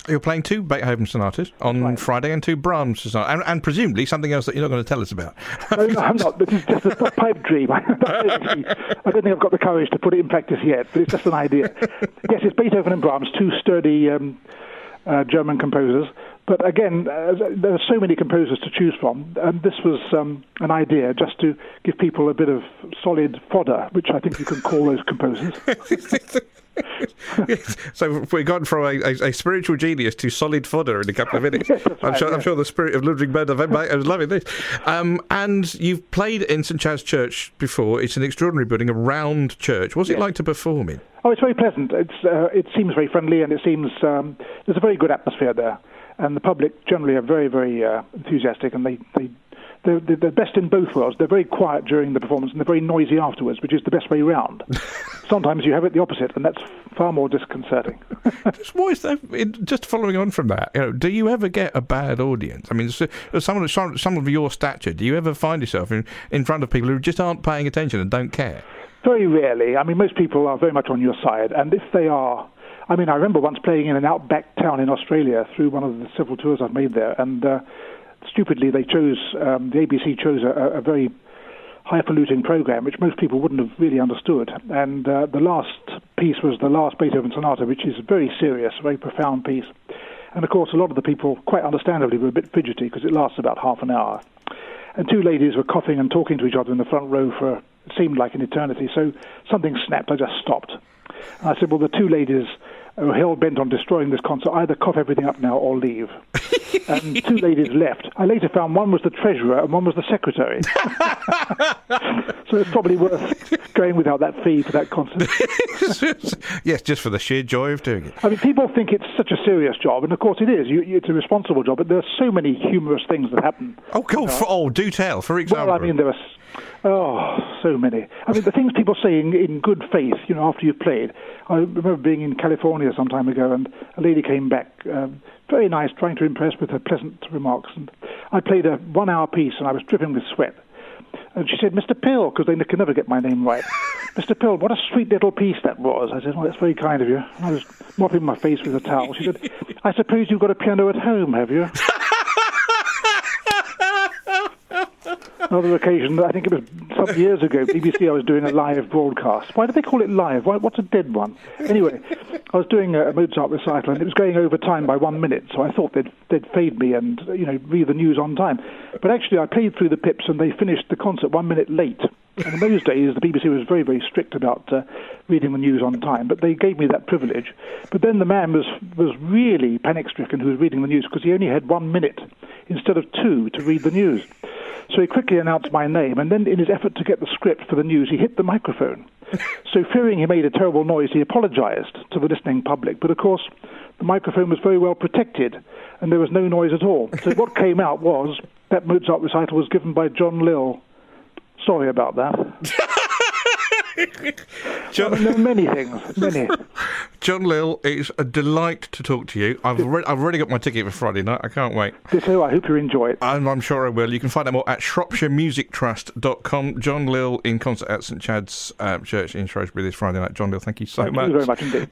You're playing 2 Beethoven sonatas on Friday and 2 Brahms sonatas, and presumably something else that you're not going to tell us about. No, I'm not. This is just a pipe dream. I don't think I've got the courage to put it in practice yet, but it's just an idea. Yes, it's Beethoven and Brahms, 2 sturdy German composers. But again, there are so many composers to choose from, and this was an idea just to give people a bit of solid fodder, which I think you can call those composers. So we've gone from a spiritual genius to solid fodder in a couple of minutes. Yes, I'm sure the spirit of Ludwig Bernhard van Beethoven is loving this. And you've played in St Chad's Church before. It's an extraordinary building, a round church. What's it like to perform in? Oh, it's very pleasant. It seems very friendly, and it seems there's a very good atmosphere there. And the public generally are very, very enthusiastic, and they're the best in both worlds. They're very quiet during the performance, and they're very noisy afterwards, which is the best way round. Sometimes you have it the opposite, and that's far more disconcerting. Just following on from that, do you ever get a bad audience? I mean, some of your stature, do you ever find yourself in front of people who just aren't paying attention and don't care? Very rarely. I mean, most people are very much on your side, and if they are... I mean, I remember once playing in an outback town in Australia through one of the several tours I've made there, and stupidly the ABC chose a very highfalutin program, which most people wouldn't have really understood. And the last piece was the last Beethoven sonata, which is a very serious, very profound piece. And of course, a lot of the people, quite understandably, were a bit fidgety because it lasts about half an hour. And 2 ladies were coughing and talking to each other in the front row for, it seemed like an eternity. So something snapped. I just stopped. And I said, well, the 2 ladies who are hell-bent on destroying this concert, either cough everything up now or leave. And 2 ladies left. I later found one was the treasurer and one was the secretary. So it's probably worth going without that fee for that concert. Yes, just for the sheer joy of doing it. I mean, people think it's such a serious job, and of course it is. It's a responsible job, but there are so many humorous things that happen. Oh, cool. Do tell, for example. Well, I mean, there are... so many. I mean, the things people say in good faith, after you've played. I remember being in California some time ago, and a lady came back, very nice, trying to impress with her pleasant remarks. And I played a 1-hour piece, and I was dripping with sweat. And she said, Mr. Pill, because they can never get my name right. Mr. Pill, what a sweet little piece that was. I said, well, that's very kind of you. And I was mopping my face with a towel. She said, I suppose you've got a piano at home, have you? Another occasion, I think it was some years ago, BBC, I was doing a live broadcast. Why do they call it live? What's a dead one? Anyway, I was doing a Mozart recital, and it was going over time by 1 minute, so I thought they'd fade me and, read the news on time. But actually, I played through the pips, and they finished the concert 1 minute late. And in those days, the BBC was very, very strict about reading the news on time, but they gave me that privilege. But then the man was really panic-stricken who was reading the news, because he only had 1 minute instead of 2 to read the news. So he quickly announced my name, and then in his effort to get the script for the news, he hit the microphone. So fearing he made a terrible noise, he apologized to the listening public. But of course, the microphone was very well protected, and there was no noise at all. So what came out was that Mozart recital was given by John Lill. Sorry about that. There are many things, many. John Lill, it's a delight to talk to you. I've already got my ticket for Friday night. I can't wait. So I hope you enjoy it. I'm sure I will. You can find out more at shropshiremusictrust.com. John Lill in concert at St Chad's Church in Shrewsbury this Friday night. John Lill, thank you so much. Thank you very much indeed.